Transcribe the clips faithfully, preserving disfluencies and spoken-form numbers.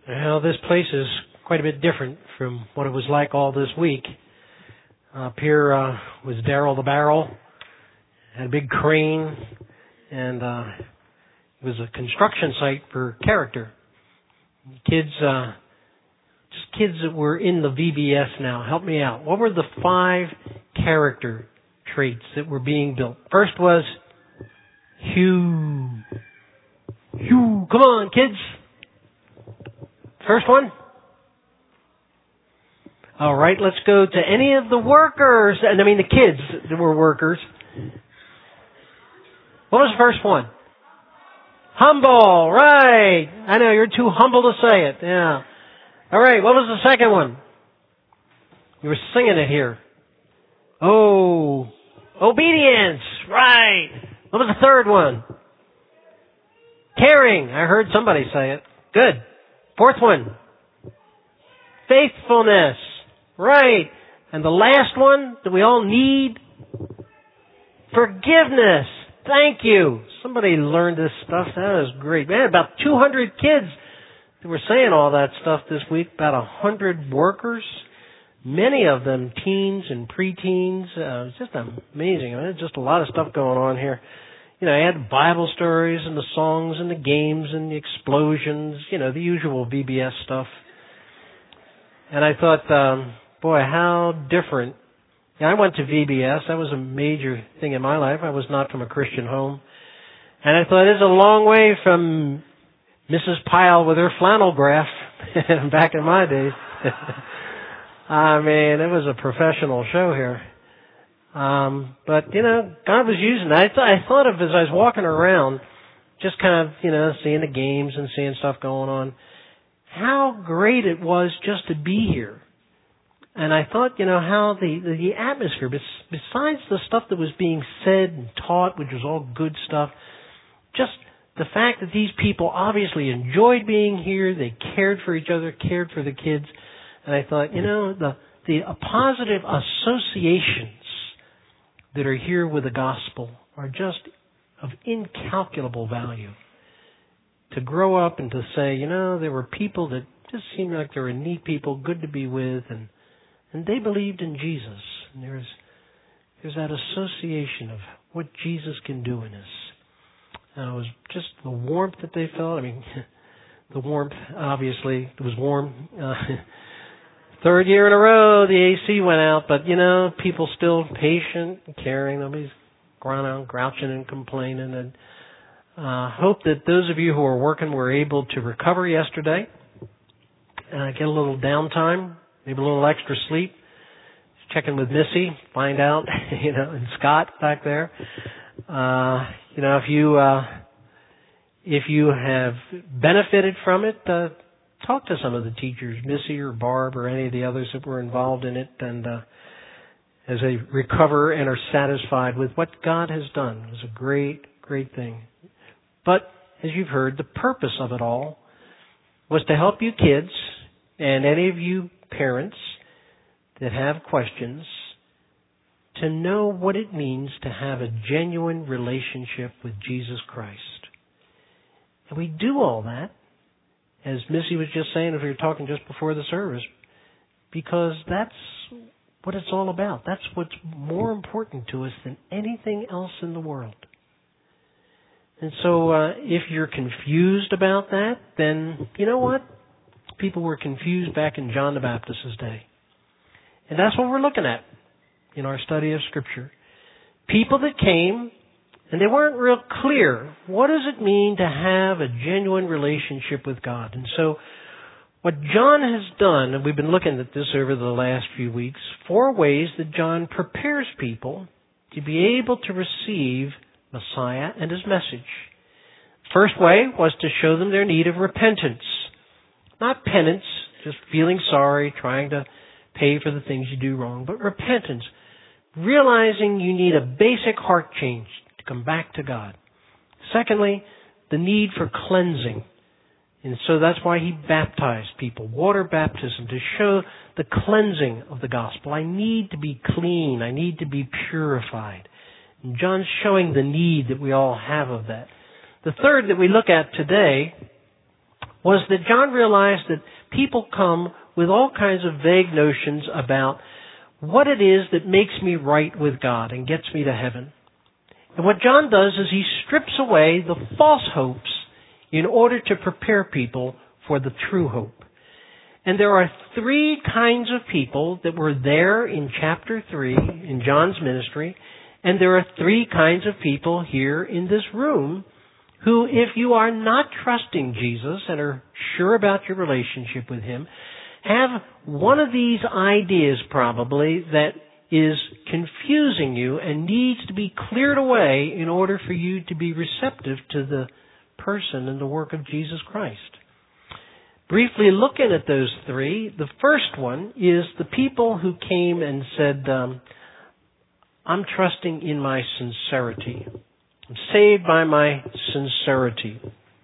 Well, this place is quite a bit different from what it was like all this week. Up here uh, was Daryl the Barrel, had a big crane, and uh, it was a construction site for character. Kids, uh, just kids that were in the V B S now, help me out. What were the five character traits that were being built? First was Hugh. Hugh, come on, kids. First one? All right, let's go to any of the workers, and I mean the kids that were workers. What was the first one? Humble, right. I know, you're too humble to say it, yeah. All right, what was the second one? You were singing it here. Oh, obedience, right. What was the third one? Caring, I heard somebody say it. Good. Fourth one, faithfulness. Right. And the last one that we all need, forgiveness. Thank you. Somebody learned this stuff. That is great. Man, about two hundred kids that were saying all that stuff this week, about one hundred workers, many of them teens and preteens. Uh, it's just amazing. I mean, there's just a lot of stuff going on here. You know, I had Bible stories and the songs and the games and the explosions, you know, the usual V B S stuff. And I thought, um, boy, how different. Yeah, I went to V B S. That was a major thing in my life. I was not from a Christian home. And I thought, it's a long way from Missus Pyle with her flannel graph back in my days. I mean, it was a professional show here. Um, but, you know, God was using it. I, th- I thought of, as I was walking around, just kind of, you know, seeing the games and seeing stuff going on, how great it was just to be here. And I thought, you know, how the, the, the atmosphere, besides the stuff that was being said and taught, which was all good stuff, just the fact that these people obviously enjoyed being here, they cared for each other, cared for the kids. And I thought, you know, the, the uh, positive associations that are here with the gospel are just of incalculable value. To grow up and to say, you know, there were people that just seemed like they were neat people, good to be with, and and they believed in Jesus. And there's there's that association of what Jesus can do in us. And it was just the warmth that they felt. I mean, the warmth, obviously, it was warm. Uh, Third year in a row, the A C went out, but, you know, people still patient and caring. Nobody's growling, grouching and complaining. And uh, hope that those of you who are working were able to recover yesterday, uh, get a little downtime, maybe a little extra sleep. Checking with Missy, find out, you know, and Scott back there. Uh, you know, if you uh, if you have benefited from it, uh, talk to some of the teachers, Missy or Barb or any of the others that were involved in it, and uh, as they recover and are satisfied with what God has done. It was a great, great thing. But, as you've heard, the purpose of it all was to help you kids and any of you parents that have questions to know what it means to have a genuine relationship with Jesus Christ. And we do all that, as Missy was just saying, if we were talking just before the service, because that's what it's all about. That's what's more important to us than anything else in the world. And so uh, if you're confused about that, then you know what? People were confused back in John the Baptist's day. And that's what we're looking at in our study of Scripture. People that came, and they weren't real clear. What does it mean to have a genuine relationship with God? And so what John has done, and we've been looking at this over the last few weeks, four ways that John prepares people to be able to receive Messiah and His message. First way was to show them their need of repentance. Not penance, just feeling sorry, trying to pay for the things you do wrong, but repentance. Realizing you need a basic heart change to come back to God. Secondly, the need for cleansing. And so that's why He baptized people, water baptism, to show the cleansing of the gospel. I need to be clean. I need to be purified. And John's showing the need that we all have of that. The third that we look at today was that John realized that people come with all kinds of vague notions about what it is that makes me right with God and gets me to heaven. And what John does is he strips away the false hopes in order to prepare people for the true hope. And there are three kinds of people that were there in chapter three in John's ministry, and there are three kinds of people here in this room who, if you are not trusting Jesus and are sure about your relationship with Him, have one of these ideas probably that is confusing you and needs to be cleared away in order for you to be receptive to the person and the work of Jesus Christ. Briefly looking at those three, the first one is the people who came and said, um, I'm trusting in my sincerity. I'm saved by my sincerity.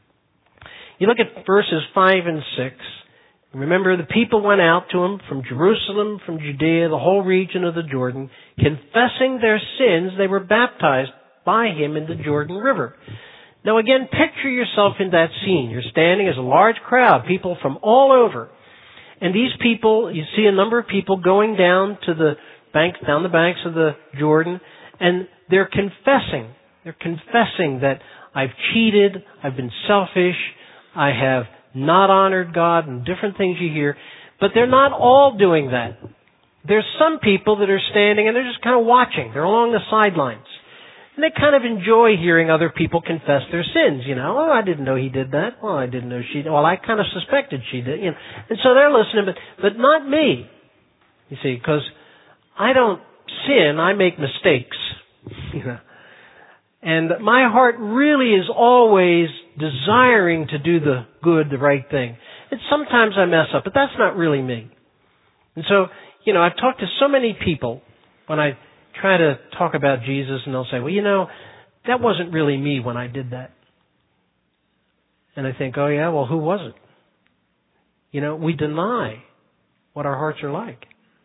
You look at verses five and six. Remember, the people went out to him from Jerusalem, from Judea, the whole region of the Jordan. Confessing their sins, they were baptized by him in the Jordan River. Now again, picture yourself in that scene. You're standing as a large crowd, people from all over. And these people, you see a number of people going down to the banks, down the banks of the Jordan, and they're confessing. They're confessing that I've cheated, I've been selfish, I have not honored God, and different things you hear. But they're not all doing that. There's some people that are standing and they're just kind of watching. They're along the sidelines. And they kind of enjoy hearing other people confess their sins, you know. Oh, I didn't know he did that. Well, I didn't know she did. Well, I kind of suspected she did, you know. And so they're listening, but, but not me. You see, because I don't sin, I make mistakes. You know. And my heart really is always desiring to do the good, the right thing. And sometimes I mess up, but that's not really me. And so, you know, I've talked to so many people when I try to talk about Jesus, and they'll say, well, you know, that wasn't really me when I did that. And I think, oh yeah, well, who was it? You know, we deny what our hearts are like.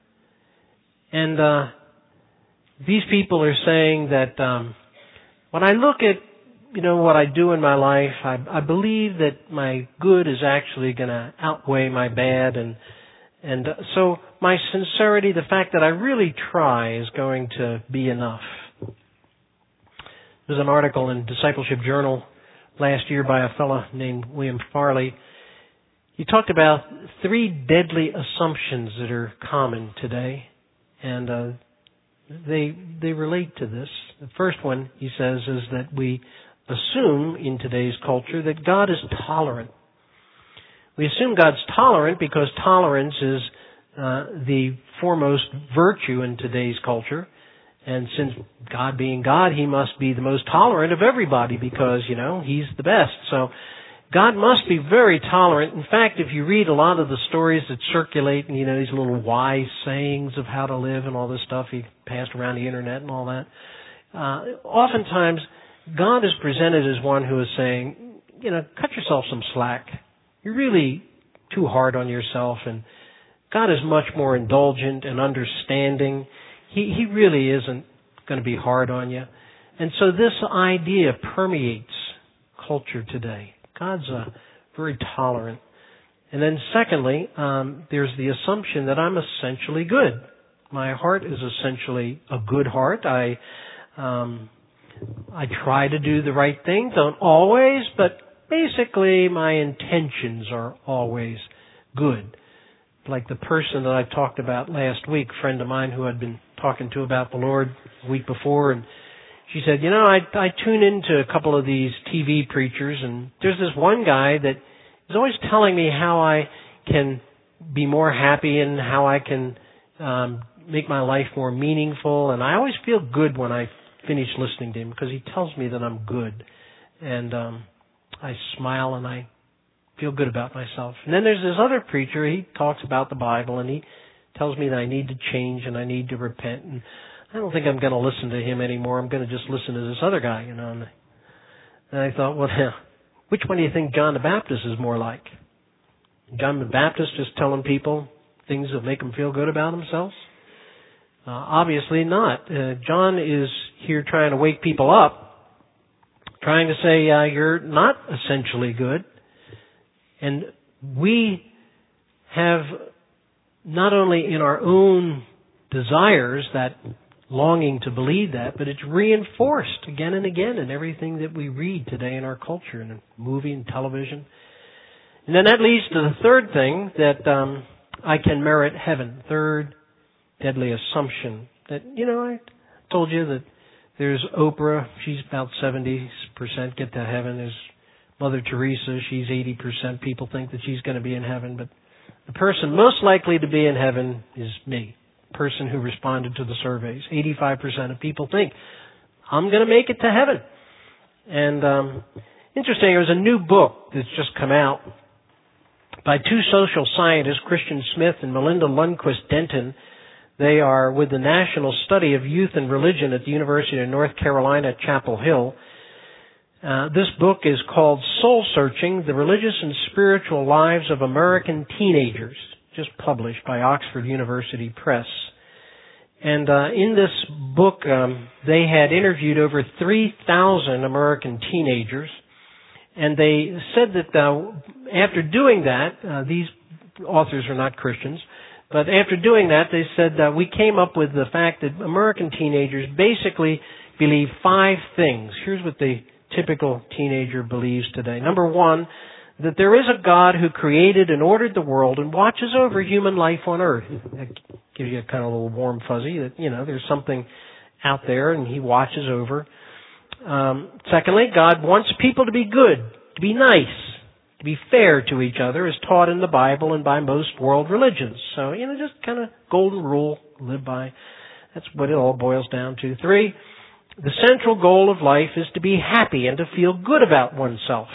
And uh, these people are saying that um, when I look at, you know, what I do in my life, I, I believe that my good is actually going to outweigh my bad, and and so my sincerity, the fact that I really try, is going to be enough. There's an article in Discipleship Journal last year by a fellow named William Farley. He talked about three deadly assumptions that are common today, and uh, they they relate to this. The first one, he says, is that we assume in today's culture that God is tolerant. We assume God's tolerant because tolerance is uh, the foremost virtue in today's culture. And since God being God, He must be the most tolerant of everybody because, you know, He's the best. So God must be very tolerant. In fact, if you read a lot of the stories that circulate, you know, these little wise sayings of how to live and all this stuff He passed around the internet and all that, uh, oftentimes God is presented as one who is saying, you know, cut yourself some slack. You're really too hard on yourself, and God is much more indulgent and understanding. He He really isn't going to be hard on you. And so this idea permeates culture today. God's uh, very tolerant. And then secondly, um, there's the assumption that I'm essentially good. My heart is essentially a good heart. I um, I try to do the right thing, don't always, but basically my intentions are always good. Like the person that I talked about last week, a friend of mine who I'd been talking to about the Lord the week before, and she said, you know, I, I tune into a couple of these T V preachers, and there's this one guy that is always telling me how I can be more happy and how I can um, make my life more meaningful, and I always feel good when I finish listening to him because he tells me that I'm good. And um, I smile and I feel good about myself. And then there's this other preacher, he talks about the Bible and he tells me that I need to change and I need to repent. And I don't think I'm going to listen to him anymore. I'm going to just listen to this other guy, you know. And, and I thought, well, which one do you think John the Baptist is more like? John the Baptist just telling people things that make them feel good about themselves? Uh, obviously not. Uh, John is here trying to wake people up, trying to say uh, you're not essentially good. And we have not only in our own desires that longing to believe that, but it's reinforced again and again in everything that we read today in our culture, in movie and television. And then that leads to the third thing, that um, I can merit heaven. Third deadly assumption. That, you know, I told you that there's Oprah, she's about seventy percent get to heaven. There's Mother Teresa, she's eighty percent. People think that she's going to be in heaven, but the person most likely to be in heaven is me, the person who responded to the surveys. eighty-five percent of people think, I'm going to make it to heaven. And um, interesting, there's a new book that's just come out by two social scientists, Christian Smith and Melinda Lundquist Denton. They are with the National Study of Youth and Religion at the University of North Carolina at Chapel Hill. Uh, this book is called Soul Searching, The Religious and Spiritual Lives of American Teenagers, just published by Oxford University Press. And uh, in this book, um, they had interviewed over three thousand American teenagers, and they said that uh, after doing that, uh, these authors are not Christians, but after doing that, they said that we came up with the fact that American teenagers basically believe five things. Here's what the typical teenager believes today. Number one, that there is a God who created and ordered the world and watches over human life on earth. That gives you a kind of a little warm fuzzy that, you know, there's something out there and He watches over. Um, secondly, God wants people to be good, to be nice, to be fair to each other, as taught in the Bible and by most world religions. So, you know, just kind of golden rule, live by. That's what it all boils down to. Three, the central goal of life is to be happy and to feel good about oneself.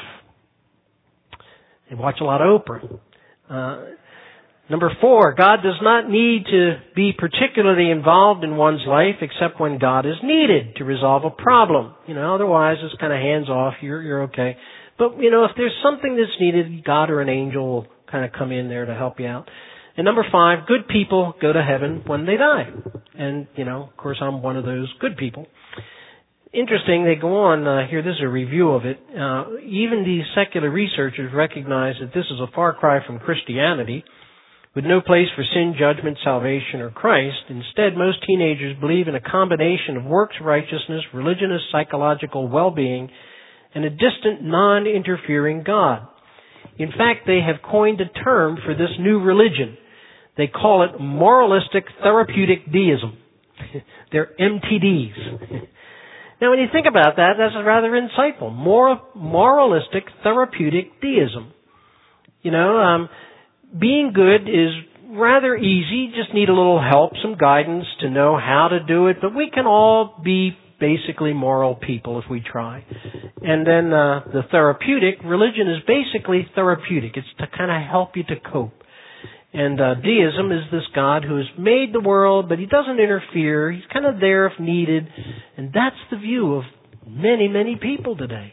They watch a lot of Oprah. Uh, number four, God does not need to be particularly involved in one's life except when God is needed to resolve a problem. You know, otherwise it's kind of hands off, you're, you're okay. But, you know, if there's something that's needed, God or an angel will kind of come in there to help you out. And number five, good people go to heaven when they die. And, you know, of course, I'm one of those good people. Interesting, they go on uh, here, this is a review of it. Uh, even these secular researchers recognize that this is a far cry from Christianity, with no place for sin, judgment, salvation, or Christ. Instead, most teenagers believe in a combination of works righteousness, religion as psychological well-being, and a distant, non-interfering God. In fact, they have coined a term for this new religion. They call it moralistic therapeutic deism. They're M T Ds. Now, when you think about that, that's rather insightful. Moral, moralistic therapeutic deism. You know, um, being good is rather easy. Just need a little help, some guidance to know how to do it. But we can all be basically moral people if we try. And then uh, the therapeutic, religion is basically therapeutic. It's to kind of help you to cope. And uh, deism is this God who has made the world, but He doesn't interfere. He's kind of there if needed. And that's the view of many, many people today.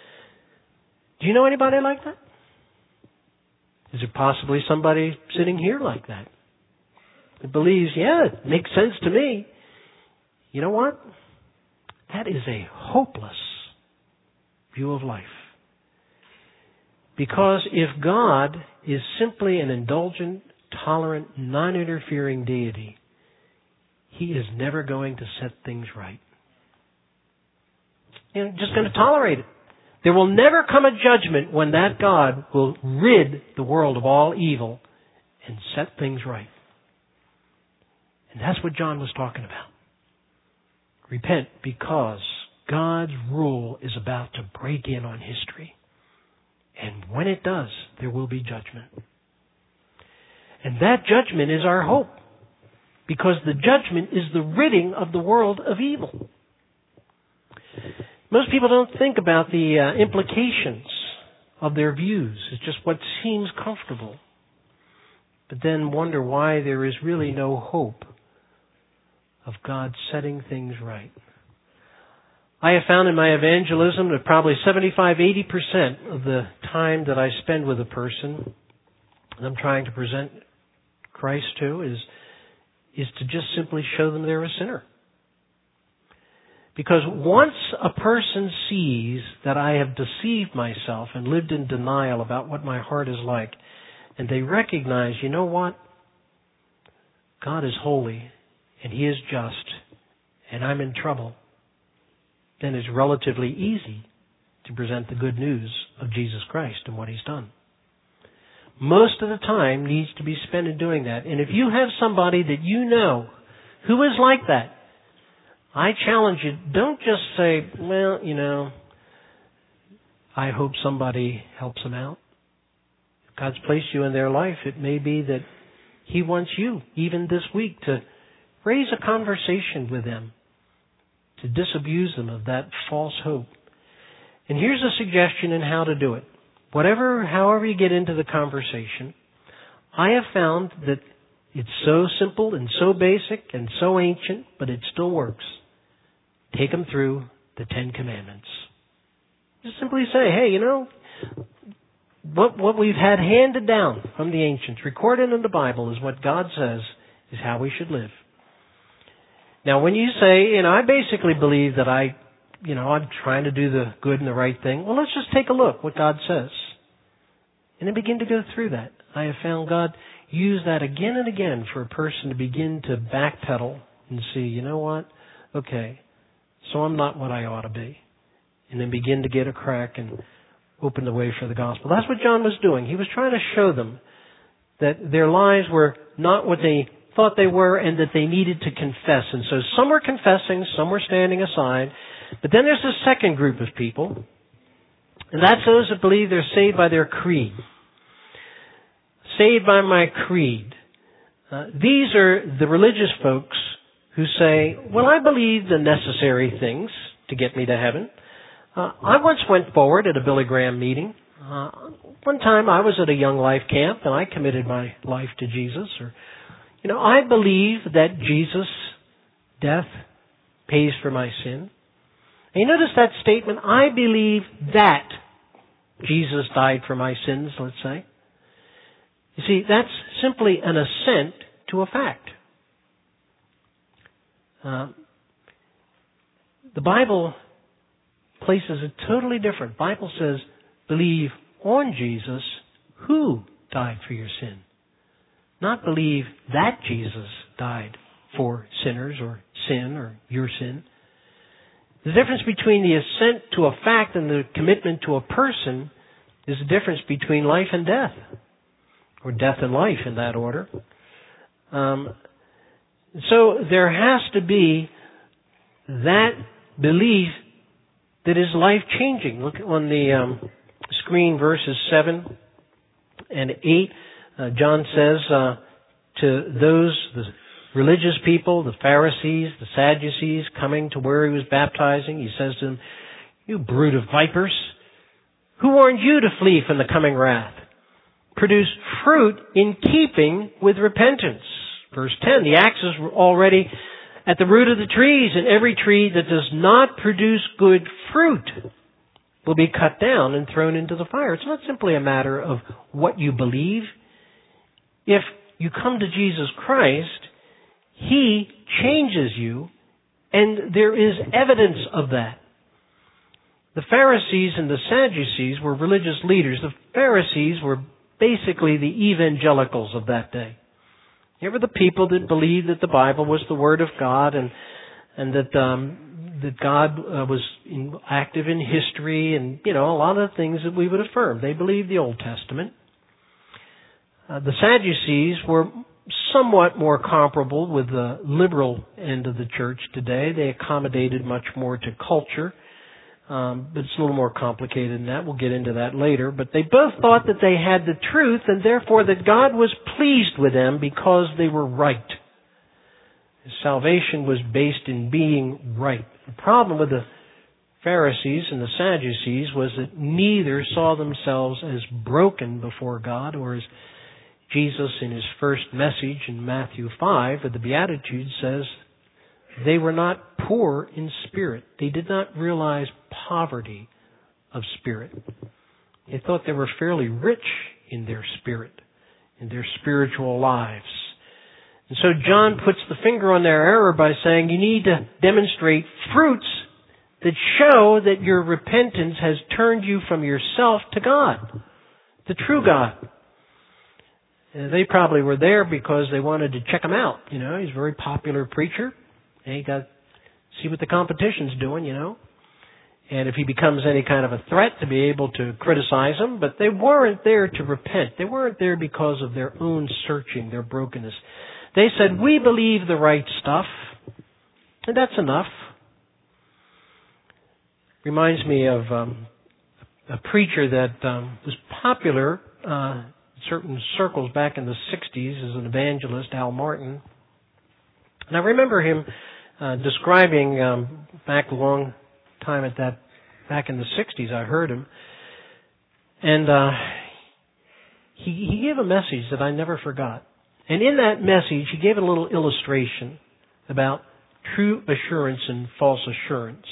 Do you know anybody like that? Is there possibly somebody sitting here like that? That believes, yeah, it makes sense to me. You know what? That is a hopeless view of life. Because if God is simply an indulgent, tolerant, non-interfering deity, He is never going to set things right. You know, just going to tolerate it. There will never come a judgment when that God will rid the world of all evil and set things right. And that's what John was talking about. Repent because God's rule is about to break in on history. And when it does, there will be judgment. And that judgment is our hope. Because the judgment is the ridding of the world of evil. Most people don't think about the uh, implications of their views. It's just what seems comfortable. But then wonder why there is really no hope of God setting things right. I have found in my evangelism that probably seventy-five, eighty percent of the time that I spend with a person that I'm trying to present Christ to is, is to just simply show them they're a sinner. Because once a person sees that I have deceived myself and lived in denial about what my heart is like, and they recognize, you know what? God is holy, and He is just, and I'm in trouble, then it's relatively easy to present the good news of Jesus Christ and what He's done. Most of the time needs to be spent in doing that. And if you have somebody that you know who is like that, I challenge you, don't just say, well, you know, I hope somebody helps them out. If God's placed you in their life, it may be that He wants you, even this week, to raise a conversation with them, to disabuse them of that false hope. And here's a suggestion in how to do it. Whatever, however you get into the conversation, I have found that it's so simple and so basic and so ancient, but it still works. Take them through the Ten Commandments. Just simply say, hey, you know, what what we've had handed down from the ancients, recorded in the Bible, is what God says is how we should live. Now, when you say, you know, I basically believe that I, you know, I'm trying to do the good and the right thing, well, let's just take a look what God says. And then begin to go through that. I have found God use that again and again for a person to begin to backpedal and see, you know what? Okay, so I'm not what I ought to be. And then begin to get a crack and open the way for the gospel. That's what John was doing. He was trying to show them that their lives were not what they thought they were and that they needed to confess. And so some were confessing, some were standing aside. But then there's a second group of people, and that's those that believe they're saved by their creed. Saved by my creed. Uh, these are the religious folks who say, well, I believe the necessary things to get me to heaven. Uh, I once went forward at a Billy Graham meeting. Uh, one time I was at a Young Life camp and I committed my life to Jesus. Or, you know, I believe that Jesus' death pays for my sin. And you notice that statement, I believe that Jesus died for my sins, let's say. You see, that's simply an assent to a fact. Uh, the Bible places it totally different. The Bible says, believe on Jesus who died for your sin. Not believe that Jesus died for sinners or sin or your sin. The difference between the assent to a fact and the commitment to a person is the difference between life and death, or death and life in that order. Um, so there has to be that belief that is life-changing. Look on the um, screen, verses seven and eight. Uh, John says uh, to those, the religious people, the Pharisees, the Sadducees, coming to where he was baptizing, he says to them, you brood of vipers, who warned you to flee from the coming wrath? Produce fruit in keeping with repentance. Verse ten, the axe is already at the root of the trees, and every tree that does not produce good fruit will be cut down and thrown into the fire. It's not simply a matter of what you believe. If you come to Jesus Christ, He changes you, and there is evidence of that. The Pharisees and the Sadducees were religious leaders. The Pharisees were basically the evangelicals of that day. They were the people that believed that the Bible was the Word of God and and that um, that God uh, was in, active in history and, you know, a lot of things that we would affirm. They believed the Old Testament. Uh, the Sadducees were somewhat more comparable with the liberal end of the church today. They accommodated much more to culture. Um, but it's a little more complicated than that. We'll get into that later. But they both thought that they had the truth and therefore that God was pleased with them because they were right. Salvation was based in being right. The problem with the Pharisees and the Sadducees was that neither saw themselves as broken before God, or as Jesus in His first message in Matthew five of the Beatitudes says, they were not poor in spirit. They did not realize poverty of spirit. They thought they were fairly rich in their spirit, in their spiritual lives. And so John puts the finger on their error by saying you need to demonstrate fruits that show that your repentance has turned you from yourself to God, the true God. And they probably were there because they wanted to check him out. You know, he's a very popular preacher. And he got see what the competition's doing, you know. And if he becomes any kind of a threat, to be able to criticize him. But they weren't there to repent. They weren't there because of their own searching, their brokenness. They said, we believe the right stuff. And that's enough. Reminds me of um, a preacher that um, was popular uh, in certain circles back in the sixties as an evangelist, Al Martin. And I remember him uh, describing um, back a long time at that, back in the sixties, I heard him. And uh, he, he gave a message that I never forgot. And in that message, he gave a little illustration about true assurance and false assurance.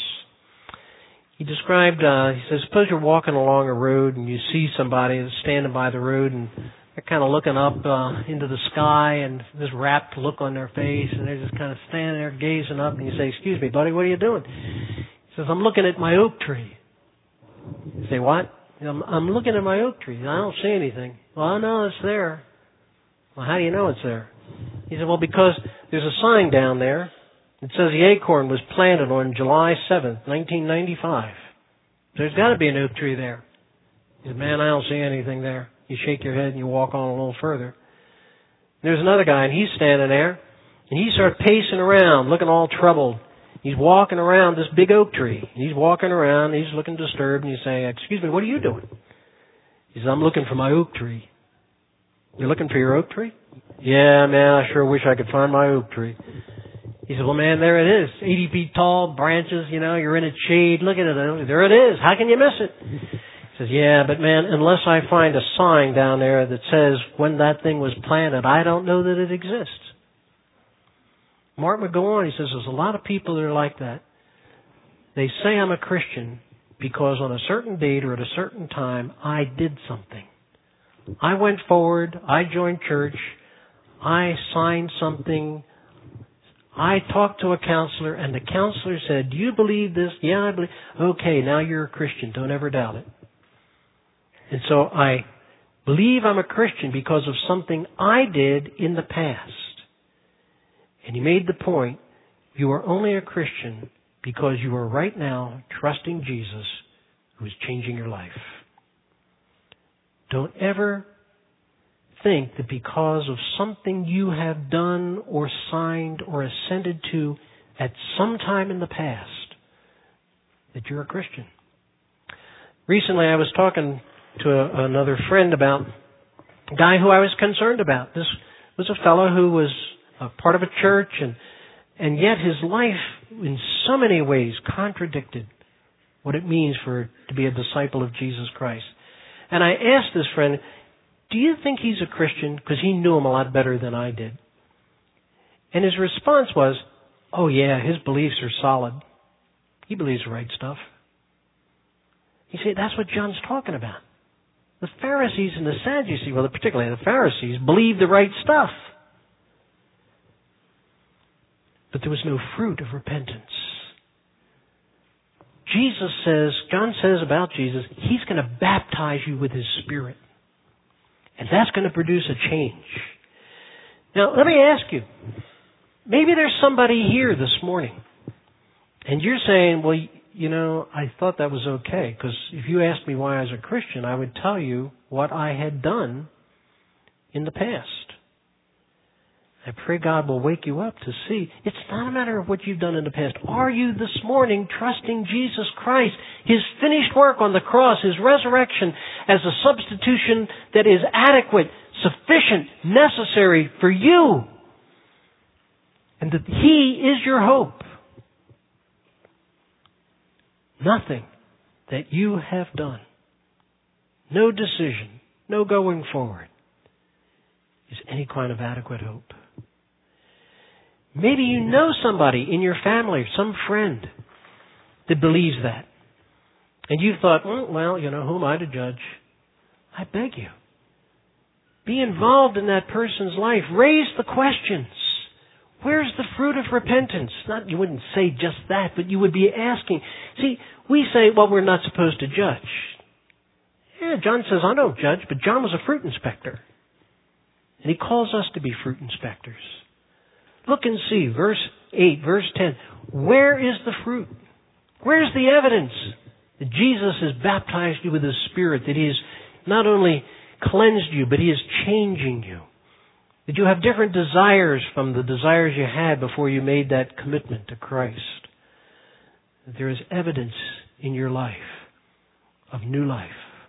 He described, uh, he says, suppose you're walking along a road and you see somebody that's standing by the road and they're kind of looking up uh, into the sky and this rapt look on their face and they're just kind of standing there gazing up and you say, excuse me, buddy, what are you doing? He says, I'm looking at my oak tree. You say, what? I'm, I'm looking at my oak tree. I don't see anything. Well, I know it's there. Well, how do you know it's there? He said, well, because there's a sign down there. It says the acorn was planted on July seventh, nineteen ninety-five. So there's got to be an oak tree there. He said, man, I don't see anything there. You shake your head and you walk on a little further. There's another guy, and he's standing there, and he starts pacing around, looking all troubled. He's walking around this big oak tree. He's walking around, he's looking disturbed, and you say, excuse me, what are you doing? He says, I'm looking for my oak tree. You're looking for your oak tree? Yeah, man, I sure wish I could find my oak tree. He said, well, man, there it is. eighty feet tall, branches, you know, you're in its shade. Look at it. There it is. How can you miss it? He says, yeah, but man, unless I find a sign down there that says when that thing was planted, I don't know that it exists. Martin would go on. He says, there's a lot of people that are like that. They say I'm a Christian because on a certain date or at a certain time, I did something. I went forward. I joined church. I signed something. I talked to a counselor, and the counselor said, do you believe this? Yeah, I believe. Okay, now you're a Christian. Don't ever doubt it. And so I believe I'm a Christian because of something I did in the past. And he made the point, you are only a Christian because you are right now trusting Jesus who is changing your life. Don't ever think that because of something you have done or signed or ascended to at some time in the past that you're a Christian. Recently I was talking to a, another friend about a guy who I was concerned about. This was a fellow who was a part of a church and and yet his life in so many ways contradicted what it means for to be a disciple of Jesus Christ. And I asked this friend, do you think he's a Christian? Because he knew him a lot better than I did. And his response was, oh yeah, his beliefs are solid. He believes the right stuff. You see, that's what John's talking about. The Pharisees and the Sadducees, well, particularly the Pharisees, believed the right stuff. But there was no fruit of repentance. Jesus says, John says about Jesus, he's going to baptize you with his Spirit. And that's going to produce a change. Now, let me ask you, maybe there's somebody here this morning, and you're saying, well, you know, I thought that was okay, because if you asked me why I was a Christian, I would tell you what I had done in the past. I pray God will wake you up to see. It's not a matter of what you've done in the past. Are you this morning trusting Jesus Christ, His finished work on the cross, His resurrection as a substitution that is adequate, sufficient, necessary for you, and that He is your hope? Nothing that you have done, no decision, no going forward, is any kind of adequate hope. Maybe you know somebody in your family, some friend, that believes that. And you thought, well, well, you know, who am I to judge? I beg you. Be involved in that person's life. Raise the questions. Where's the fruit of repentance? Not, you wouldn't say just that, but you would be asking. See, we say, well, we're not supposed to judge. Yeah, John says, I don't judge, but John was a fruit inspector. And he calls us to be fruit inspectors. Look and see, verse eight, verse ten. Where is the fruit? Where's the evidence that Jesus has baptized you with His Spirit, that He has not only cleansed you, but He is changing you? That you have different desires from the desires you had before you made that commitment to Christ. That there is evidence in your life of new life.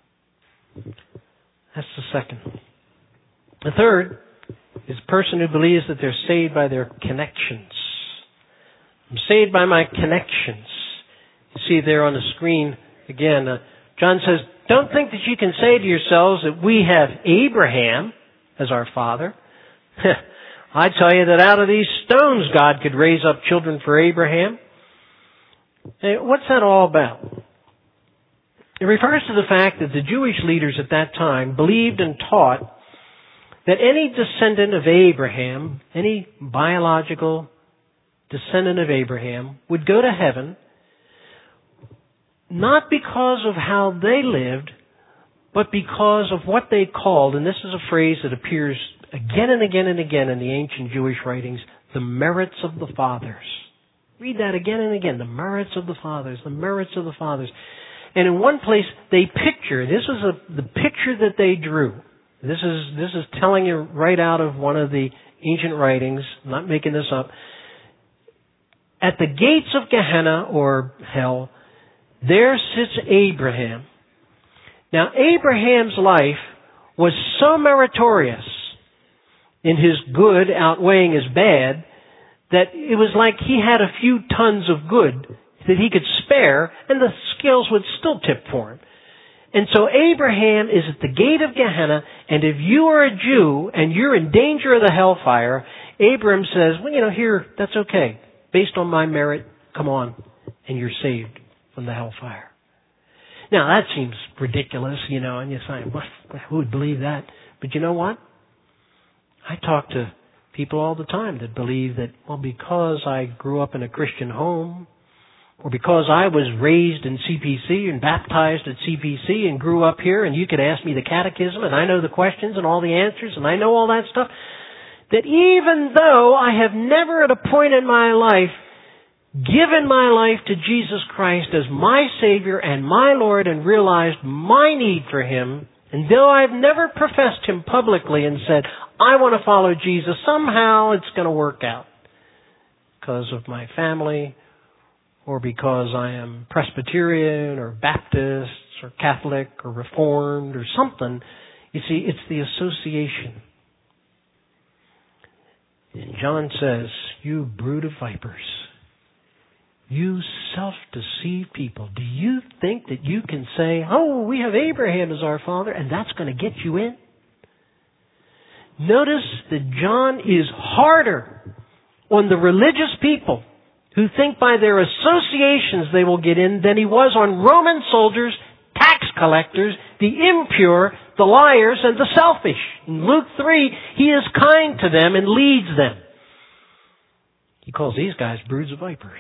That's the second. The third is a person who believes that they're saved by their connections. I'm saved by my connections. You see there on the screen, again, uh, John says, don't think that you can say to yourselves that we have Abraham as our father. I tell you that out of these stones God could raise up children for Abraham. Hey, what's that all about? It refers to the fact that the Jewish leaders at that time believed and taught that any descendant of Abraham, any biological descendant of Abraham, would go to heaven not because of how they lived, but because of what they called, and this is a phrase that appears again and again and again in the ancient Jewish writings, the merits of the fathers. Read that again and again, the merits of the fathers, the merits of the fathers. And in one place, they picture, this is a, the picture that they drew. This is, this is telling you right out of one of the ancient writings, I'm not making this up. At the gates of Gehenna, or hell, there sits Abraham. Now, Abraham's life was so meritorious in his good outweighing his bad that it was like he had a few tons of good that he could spare, and the scales would still tip for him. And so Abraham is at the gate of Gehenna, and if you are a Jew and you're in danger of the hellfire, Abraham says, well, you know, here, that's okay. Based on my merit, come on, and you're saved from the hellfire. Now, that seems ridiculous, you know, and you're saying, what, who would believe that? But you know what? I talk to people all the time that believe that, well, because I grew up in a Christian home, or because I was raised in C P C and baptized at C P C and grew up here, and you could ask me the catechism and I know the questions and all the answers and I know all that stuff, that even though I have never at a point in my life given my life to Jesus Christ as my Savior and my Lord and realized my need for Him, and though I've never professed Him publicly and said, I want to follow Jesus, somehow it's going to work out because of my family, or because I am Presbyterian or Baptist or Catholic or Reformed or something. You see, it's the association. And John says, you brood of vipers, you self-deceived people, do you think that you can say, oh, we have Abraham as our father, and that's going to get you in? Notice that John is harder on the religious people who think by their associations they will get in than he was on Roman soldiers, tax collectors, the impure, the liars, and the selfish. In Luke three, he is kind to them and leads them. He calls these guys broods of vipers.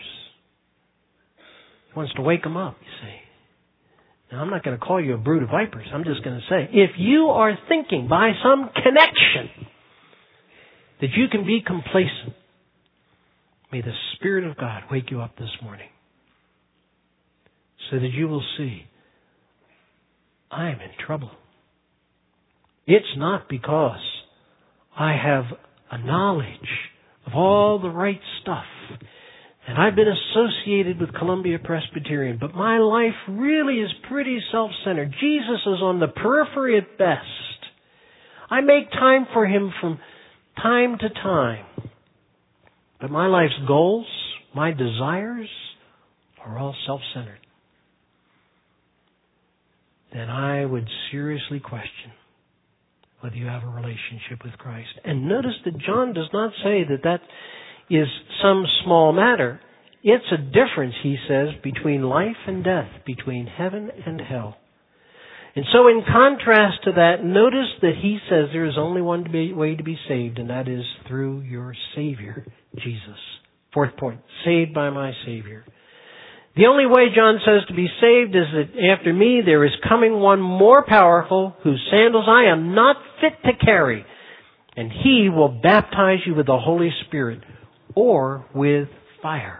He wants to wake them up, you see. Now, I'm not going to call you a brood of vipers. I'm just going to say, if you are thinking by some connection that you can be complacent, may the Spirit of God wake you up this morning so that you will see, I am in trouble. It's not because I have a knowledge of all the right stuff and I've been associated with Columbia Presbyterian, but my life really is pretty self-centered. Jesus is on the periphery at best. I make time for Him from time to time. But my life's goals, my desires, are all self-centered. Then I would seriously question whether you have a relationship with Christ. And notice that John does not say that that is some small matter. It's a difference, he says, between life and death, between heaven and hell. And so in contrast to that, notice that he says there is only one way to be saved, and that is through your Savior, Jesus. Fourth point, saved by my Savior. The only way, John says, to be saved is that after me there is coming one more powerful, whose sandals I am not fit to carry. And he will baptize you with the Holy Spirit or with fire.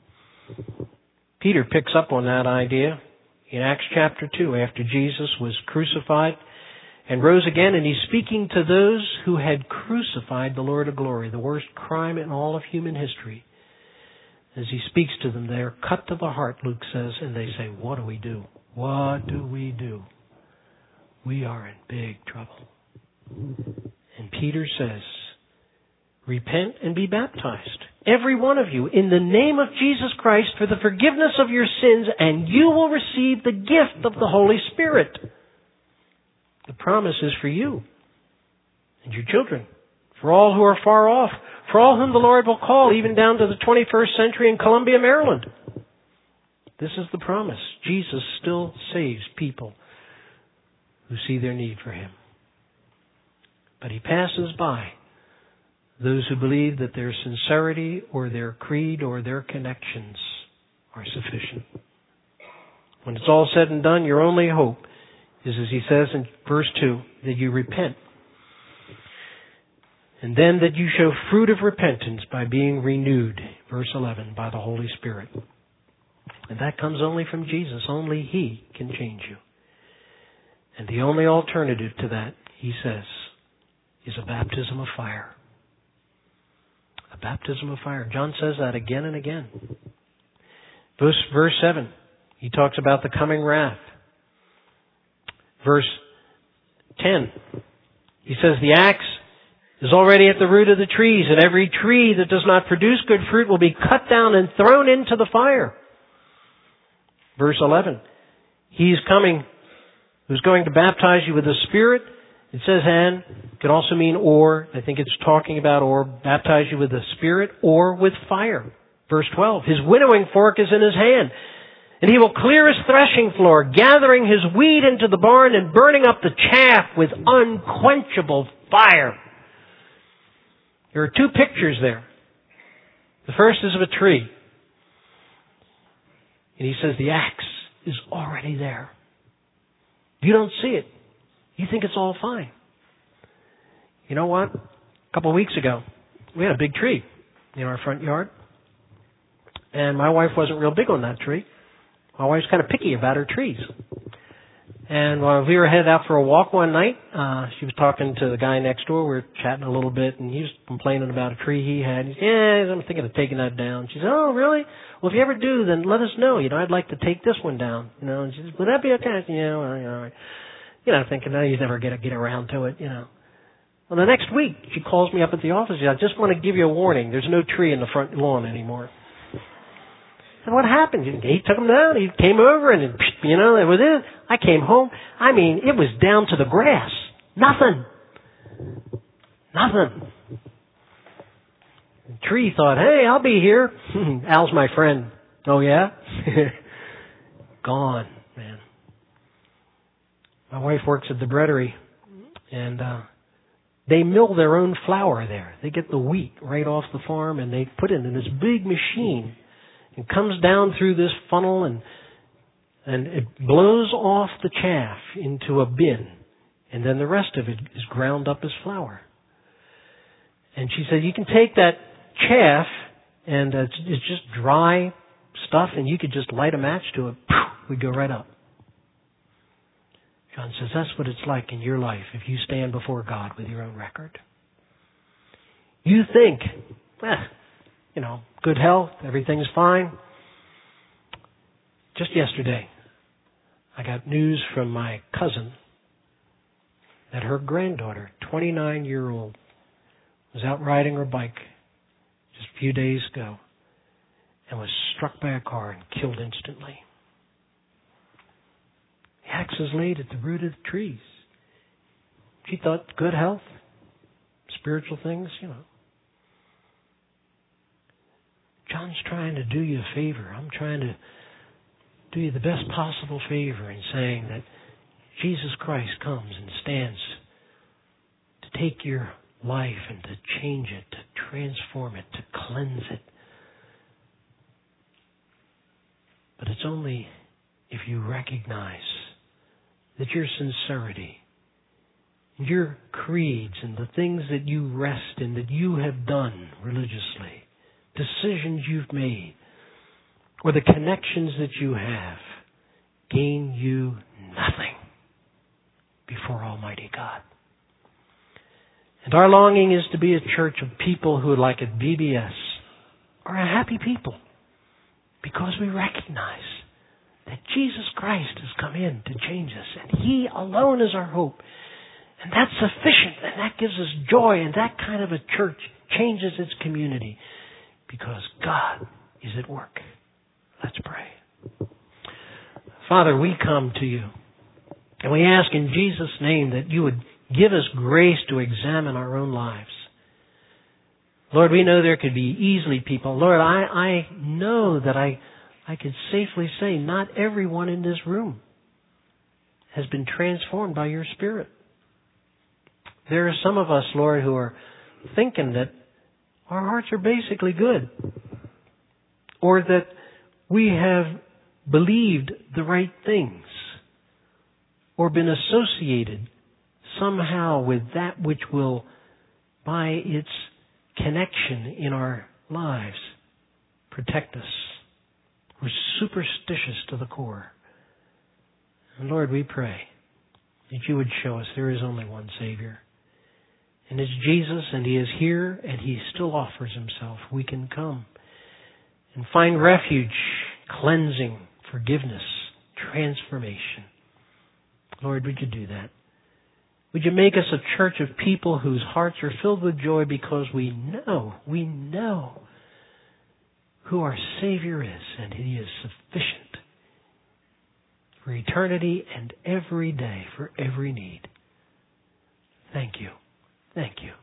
Peter picks up on that idea in Acts chapter two after Jesus was crucified and rose again, and he's speaking to those who had crucified the Lord of glory, the worst crime in all of human history. As he speaks to them, they are cut to the heart, Luke says, and they say, what do we do? What do we do? We are in big trouble. And Peter says, repent and be baptized, every one of you, in the name of Jesus Christ for the forgiveness of your sins, and you will receive the gift of the Holy Spirit. The promise is for you and your children, for all who are far off, for all whom the Lord will call, even down to the twenty-first century in Columbia, Maryland. This is the promise. Jesus still saves people who see their need for Him. But He passes by those who believe that their sincerity or their creed or their connections are sufficient. When it's all said and done, your only hope is, as He says in verse two, that you repent. And then that you show fruit of repentance by being renewed, verse eleven, by the Holy Spirit. And that comes only from Jesus. Only He can change you. And the only alternative to that, He says, is a baptism of fire. A baptism of fire. John says that again and again. Verse, verse seven, he talks about the coming wrath. Verse ten, he says the axe is already at the root of the trees, and every tree that does not produce good fruit will be cut down and thrown into the fire. Verse eleven, He is coming, who's going to baptize you with the Spirit. It says and, it can also mean or. I think it's talking about or, baptize you with the Spirit or with fire. Verse twelve, His winnowing fork is in His hand, and He will clear His threshing floor, gathering His wheat into the barn and burning up the chaff with unquenchable fire. There are two pictures there. The first is of a tree. And He says the axe is already there. You don't see it. You think it's all fine. You know what? A couple of weeks ago, we had a big tree in our front yard. And my wife wasn't real big on that tree. My wife's kind of picky about her trees. And while we were headed out for a walk one night, uh, she was talking to the guy next door. We were chatting a little bit, and he was complaining about a tree he had. He said, yeah, I'm thinking of taking that down. She said, oh, really? Well, if you ever do, then let us know. You know, I'd like to take this one down. You know, and she said, would that be okay? You know, all right. You know, thinking, no, you never get get around to it, you know. Well, the next week, she calls me up at the office. She said, I just want to give you a warning. There's no tree in the front lawn anymore. I said, what happened? He took him down. He came over and, you know, it was it. I came home. I mean, it was down to the grass. Nothing. Nothing. The tree thought, hey, I'll be here. Al's my friend. Oh, yeah? Gone, man. My wife works at the breadery, and uh, they mill their own flour there. They get the wheat right off the farm, and they put it in this big machine. It comes down through this funnel, and and it blows off the chaff into a bin, and then the rest of it is ground up as flour. And she said, you can take that chaff, and uh, it's, it's just dry stuff, and you could just light a match to it. We'd go right up. John says, that's what it's like in your life if you stand before God with your own record. You think, eh, you know, good health, everything's fine. Just yesterday, I got news from my cousin that her granddaughter, twenty-nine-year-old, was out riding her bike just a few days ago and was struck by a car and killed instantly. The axe is laid at the root of the trees. She thought good health, spiritual things, you know. John's trying to do you a favor. I'm trying to do you the best possible favor in saying that Jesus Christ comes and stands to take your life and to change it, to transform it, to cleanse it. But it's only if you recognize that your sincerity, your creeds and the things that you rest in, that you have done religiously, decisions you've made, or the connections that you have, gain you nothing before Almighty God. And our longing is to be a church of people who, like at V B S, are a happy people because we recognize that Jesus Christ has come in to change us, and He alone is our hope. And that's sufficient, and that gives us joy, and that kind of a church changes its community because God is at work. Let's pray. Father, we come to you, and we ask in Jesus' name that you would give us grace to examine our own lives. Lord, we know there could be easily people. Lord, I, I know that I, I could safely say not everyone in this room has been transformed by your Spirit. There are some of us, Lord, who are thinking that our hearts are basically good, or that we have believed the right things, or been associated somehow with that which will, by its connection in our lives, protect us. We're superstitious to the core. And Lord, we pray that you would show us there is only one Savior. And it's Jesus, and He is here, and He still offers Himself. We can come and find refuge, cleansing, forgiveness, transformation. Lord, would you do that? Would you make us a church of people whose hearts are filled with joy because we know, we know who our Savior is, and He is sufficient for eternity and every day for every need. Thank you. Thank you.